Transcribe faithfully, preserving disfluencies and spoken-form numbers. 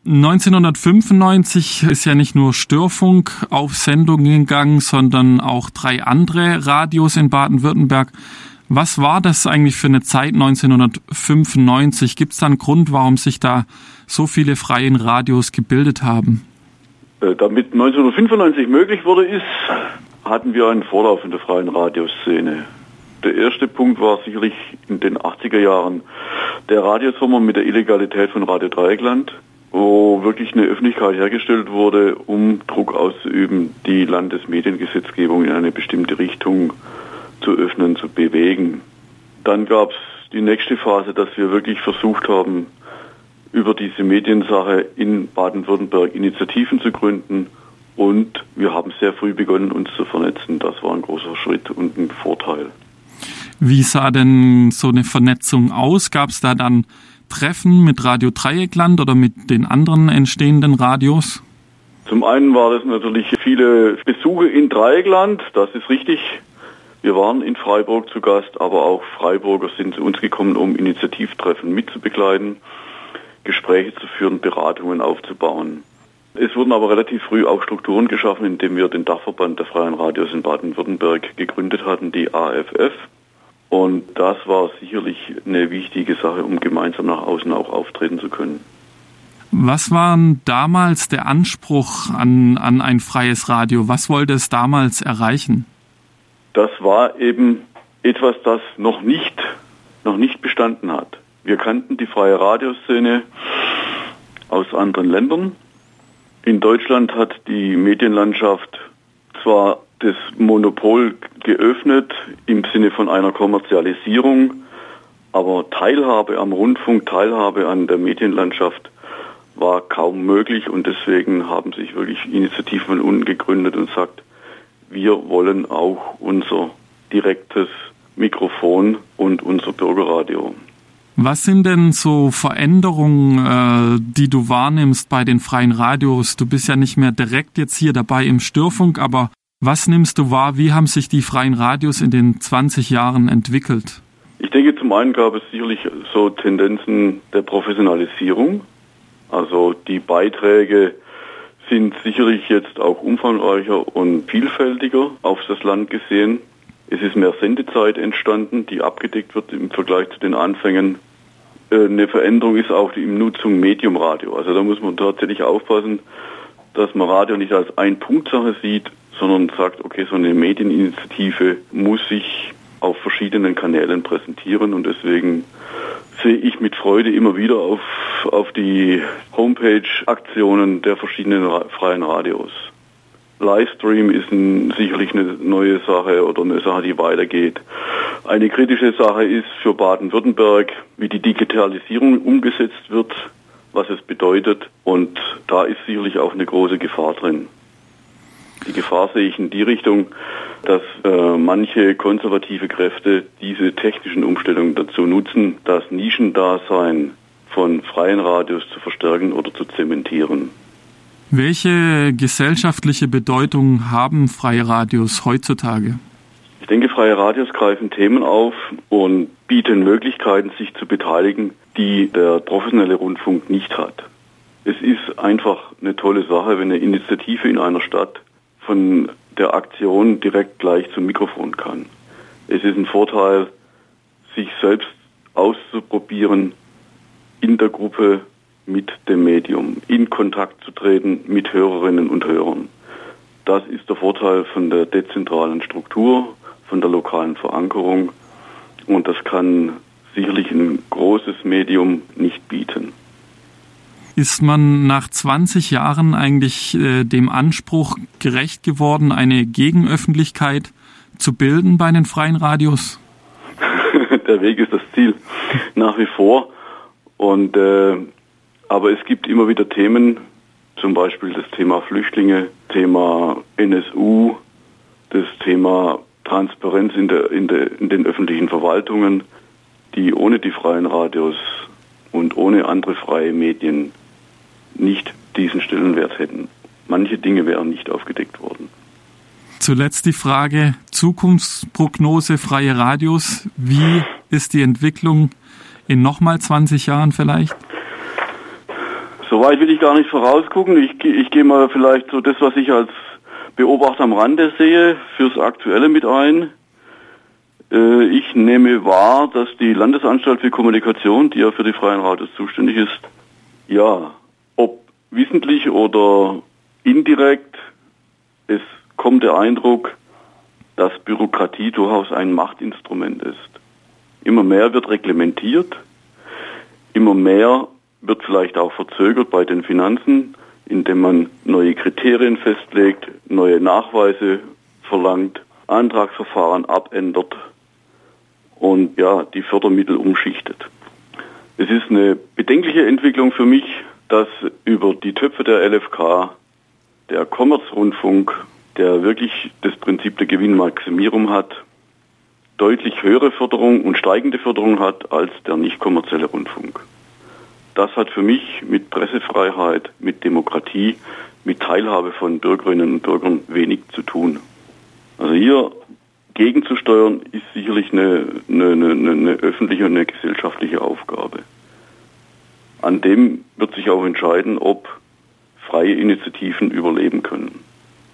neunzehnhundertfünfundneunzig ist ja nicht nur Störfunk auf Sendung gegangen, sondern auch drei andere Radios in Baden-Württemberg. Was war das eigentlich für eine Zeit neunzehnhundertfünfundneunzig? Gibt es da einen Grund, warum sich da so viele freie Radios gebildet haben? Äh, damit neunzehnhundertfünfundneunzig möglich wurde, ist, hatten wir einen Vorlauf in der freien Radioszene. Der erste Punkt war sicherlich in den achtziger Jahren der Radiosommer mit der Illegalität von Radio Dreieckland, wo wirklich eine Öffentlichkeit hergestellt wurde, um Druck auszuüben, die Landesmediengesetzgebung in eine bestimmte Richtung zu öffnen, zu bewegen. Dann gab es die nächste Phase, dass wir wirklich versucht haben, über diese Mediensache in Baden-Württemberg Initiativen zu gründen, und wir haben sehr früh begonnen, uns zu vernetzen. Das war ein großer Schritt und ein Vorteil. Wie sah denn so eine Vernetzung aus? Gab es da dann Treffen mit Radio Dreieckland oder mit den anderen entstehenden Radios? Zum einen war das natürlich viele Besuche in Dreieckland, das ist richtig. Wir waren in Freiburg zu Gast, aber auch Freiburger sind zu uns gekommen, um Initiativtreffen mitzubegleiten, Gespräche zu führen, Beratungen aufzubauen. Es wurden aber relativ früh auch Strukturen geschaffen, indem wir den Dachverband der freien Radios in Baden-Württemberg gegründet hatten, die A F F. Und das war sicherlich eine wichtige Sache, um gemeinsam nach außen auch auftreten zu können. Was war damals der Anspruch an, an ein freies Radio? Was wollte es damals erreichen? Das war eben etwas, das noch nicht, noch nicht bestanden hat. Wir kannten die freie Radioszene aus anderen Ländern. In Deutschland hat die Medienlandschaft zwar das Monopol geöffnet im Sinne von einer Kommerzialisierung, aber Teilhabe am Rundfunk, Teilhabe an der Medienlandschaft war kaum möglich, und deswegen haben sich wirklich Initiativen von unten gegründet und sagt, wir wollen auch unser direktes Mikrofon und unser Bürgerradio. Was sind denn so Veränderungen, äh, die du wahrnimmst bei den freien Radios? Du bist ja nicht mehr direkt jetzt hier dabei im Störfunk, aber was nimmst du wahr? Wie haben sich die freien Radios in den zwanzig Jahren entwickelt? Ich denke, zum einen gab es sicherlich so Tendenzen der Professionalisierung. Also die Beiträge sind sicherlich jetzt auch umfangreicher und vielfältiger auf das Land gesehen. Es ist mehr Sendezeit entstanden, die abgedeckt wird im Vergleich zu den Anfängen. Eine Veränderung ist auch die Nutzung Mediumradio. Also da muss man tatsächlich aufpassen, dass man Radio nicht als Ein-Punkt-Sache sieht, sondern sagt, okay, so eine Medieninitiative muss sich auf verschiedenen Kanälen präsentieren, und deswegen sehe ich mit Freude immer wieder auf, auf die Homepage-Aktionen der verschiedenen ra- freien Radios. Livestream ist ein, sicherlich eine neue Sache oder eine Sache, die weitergeht. Eine kritische Sache ist für Baden-Württemberg, wie die Digitalisierung umgesetzt wird, was es bedeutet, und da ist sicherlich auch eine große Gefahr drin. Die Gefahr sehe ich in die Richtung, dass äh, manche konservative Kräfte diese technischen Umstellungen dazu nutzen, das Nischendasein von freien Radios zu verstärken oder zu zementieren. Welche gesellschaftliche Bedeutung haben freie Radios heutzutage? Ich denke, freie Radios greifen Themen auf und bieten Möglichkeiten, sich zu beteiligen, die der professionelle Rundfunk nicht hat. Es ist einfach eine tolle Sache, wenn eine Initiative in einer Stadt von der Aktion direkt gleich zum Mikrofon kann. Es ist ein Vorteil, sich selbst auszuprobieren in der Gruppe mit dem Medium, in Kontakt zu treten mit Hörerinnen und Hörern. Das ist der Vorteil von der dezentralen Struktur, von der lokalen Verankerung, und das kann sicherlich ein großes Medium nicht bieten. Ist man nach zwanzig Jahren eigentlich äh, dem Anspruch gerecht geworden, eine Gegenöffentlichkeit zu bilden bei den freien Radios? Der Weg ist das Ziel, nach wie vor. Und äh, aber es gibt immer wieder Themen, zum Beispiel das Thema Flüchtlinge, Thema N S U, das Thema Transparenz in, der, in, der, in den öffentlichen Verwaltungen, die ohne die freien Radios und ohne andere freie Medien nicht diesen Stellenwert hätten. Manche Dinge wären nicht aufgedeckt worden. Zuletzt die Frage, Zukunftsprognose freie Radios. Wie ist die Entwicklung in nochmal zwanzig Jahren vielleicht? Soweit will ich gar nicht vorausgucken. Ich, ich gehe mal vielleicht so das, was ich als Beobachter am Rande sehe, fürs Aktuelle mit ein. Äh, ich nehme wahr, dass die Landesanstalt für Kommunikation, die ja für die freien Radios zuständig ist, ja, ob wissentlich oder indirekt, es kommt der Eindruck, dass Bürokratie durchaus ein Machtinstrument ist. Immer mehr wird reglementiert, immer mehr wird vielleicht auch verzögert bei den Finanzen, indem man neue Kriterien festlegt, neue Nachweise verlangt, Antragsverfahren abändert und ja, die Fördermittel umschichtet. Es ist eine bedenkliche Entwicklung für mich, dass über die Töpfe der L F K der Kommerzrundfunk, der wirklich das Prinzip der Gewinnmaximierung hat, deutlich höhere Förderung und steigende Förderung hat als der nicht kommerzielle Rundfunk. Das hat für mich mit Pressefreiheit, mit Demokratie, mit Teilhabe von Bürgerinnen und Bürgern wenig zu tun. Also hier gegenzusteuern ist sicherlich eine, eine, eine, eine öffentliche und eine gesellschaftliche Aufgabe. An dem wird sich auch entscheiden, ob freie Initiativen überleben können.